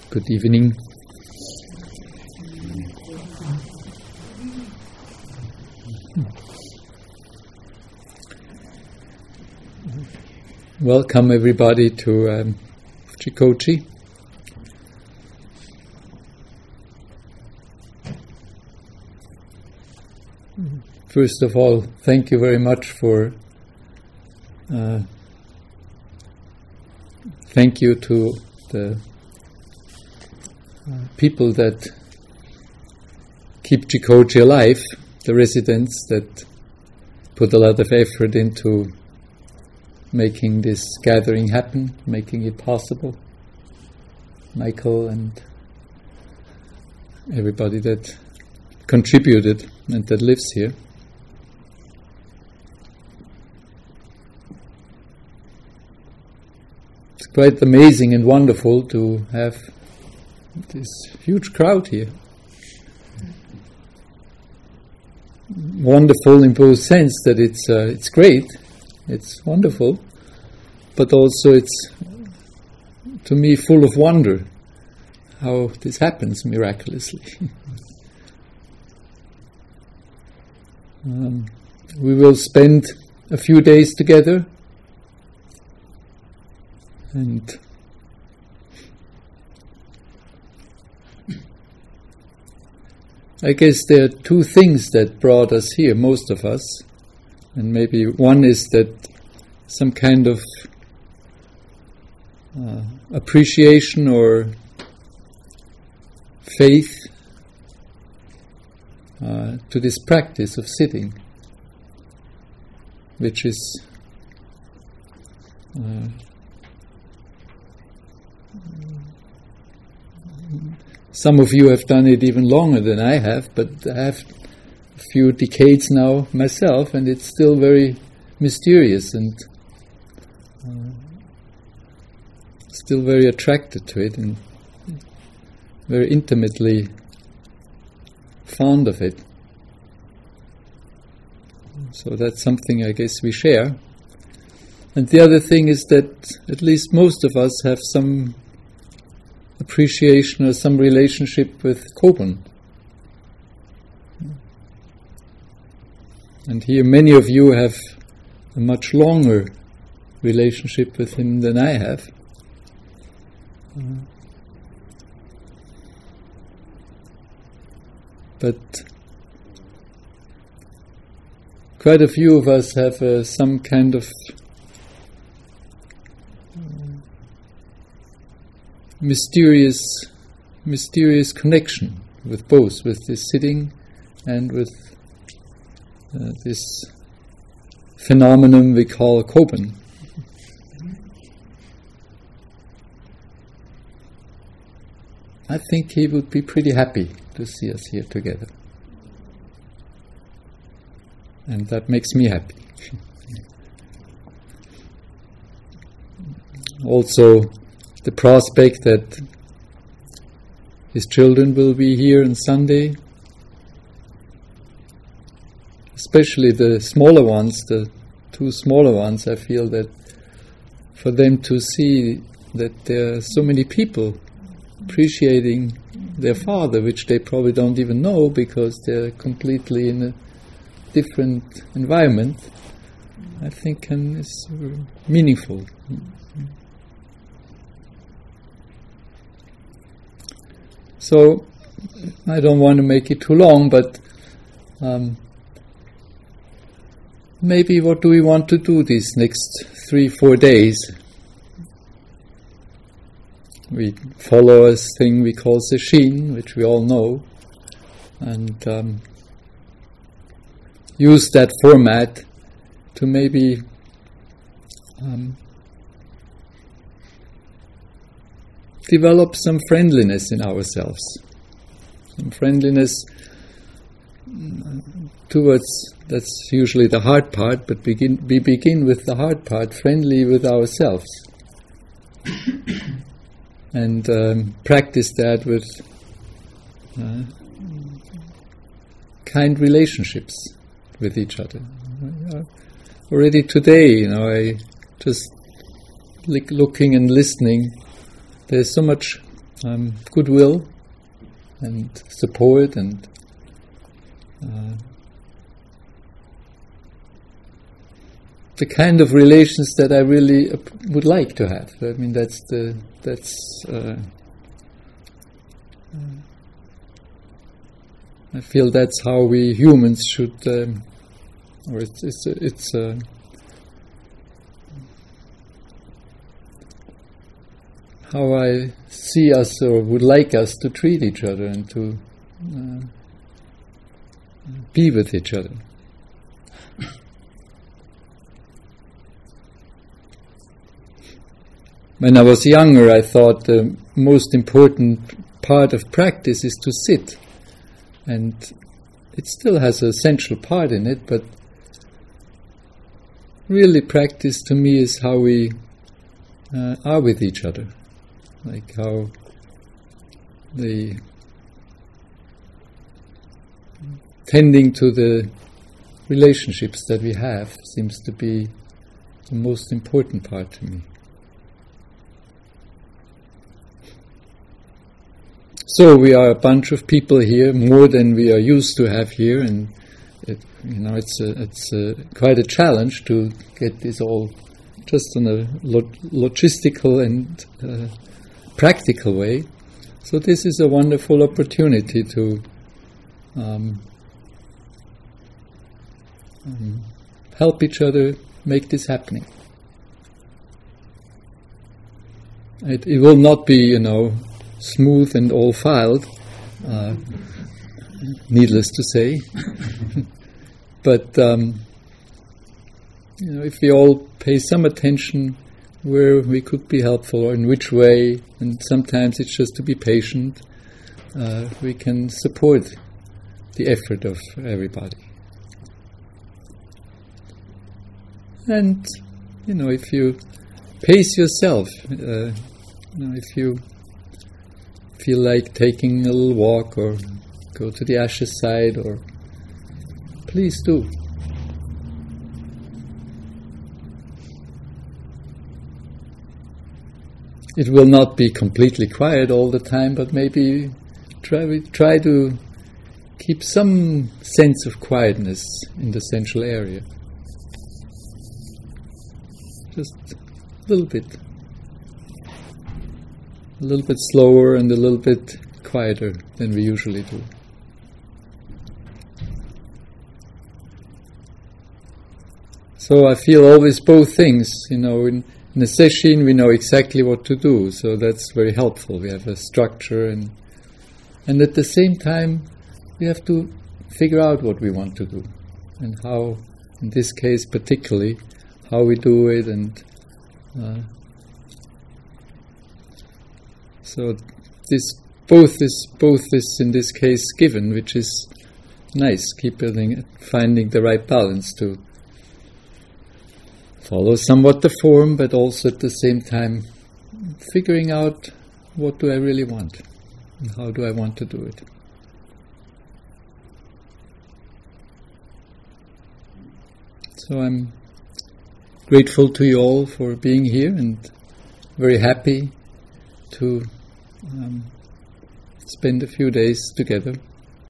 Good evening. Welcome everybody to Jikochi. First of all, thank you very much for thank you to the people that keep Jikochi alive, the residents that put a lot of effort into making this gathering happen, making it possible. Michael and everybody that contributed and that lives here. It's quite amazing and wonderful to have this huge crowd here. Wonderful in both sense that it's great, it's wonderful, but also it's, to me, full of wonder how this happens miraculously. We will spend a few days together, and I guess there are two things that brought us here, most of us, and maybe one is that some kind of appreciation or faith to this practice of sitting, which is some of you have done it even longer than I have, but I have a few decades now myself, and it's still very mysterious and still very attracted to it and very intimately fond of it. So that's something I guess we share. And the other thing is that at least most of us have some appreciation or some relationship with Kobun. And here many of you have a much longer relationship with him than I have. But quite a few of us have some kind of mysterious connection with both, with this sitting and with this phenomenon we call Kobun. I think he would be pretty happy to see us here together. And that makes me happy. Also, the prospect that his children will be here on Sunday, especially the smaller ones, the two smaller ones, I feel that for them to see that there are so many people appreciating their father, which they probably don't even know because they're completely in a different environment, I think is meaningful. So, I don't want to make it too long, but maybe what do we want to do these next 3-4 days? We follow a thing we call Sesshin, which we all know, and use that format to maybe develop some friendliness in ourselves, some friendliness towards, that's usually the hard part, but we begin with the hard part, friendly with ourselves. And practice that with kind relationships with each other. Already today, I just looking and listening, there's so much goodwill and support and the kind of relations that I really would like to have. I mean, I feel that's how we humans should, or it's how I see us or would like us to treat each other and to be with each other. When I was younger, I thought the most important part of practice is to sit. And it still has an essential part in it, but really practice to me is how we are with each other. Like how the tending to the relationships that we have seems to be the most important part to me. So we are a bunch of people here, more than we are used to have here, and it's quite a challenge to get this all just in a logistical and practical way. So this is a wonderful opportunity to help each other make this happening. It will not be, smooth and all filed, needless to say. But if we all pay some attention where we could be helpful or in which way, and sometimes it's just to be patient, we can support the effort of everybody. And if you pace yourself, if you feel like taking a little walk or go to the ashes side, or please do. It will not be completely quiet all the time, but maybe try to keep some sense of quietness in the central area. Just a little bit slower and a little bit quieter than we usually do. So I feel always both things, in a session we know exactly what to do, so that's very helpful. We have a structure and at the same time we have to figure out what we want to do and how, in this case particularly, how we do it, and so both is in this case given, which is nice. Finding the right balance to follow somewhat the form, but also at the same time figuring out what do I really want and how do I want to do it. So I'm grateful to you all for being here and very happy to spend a few days together.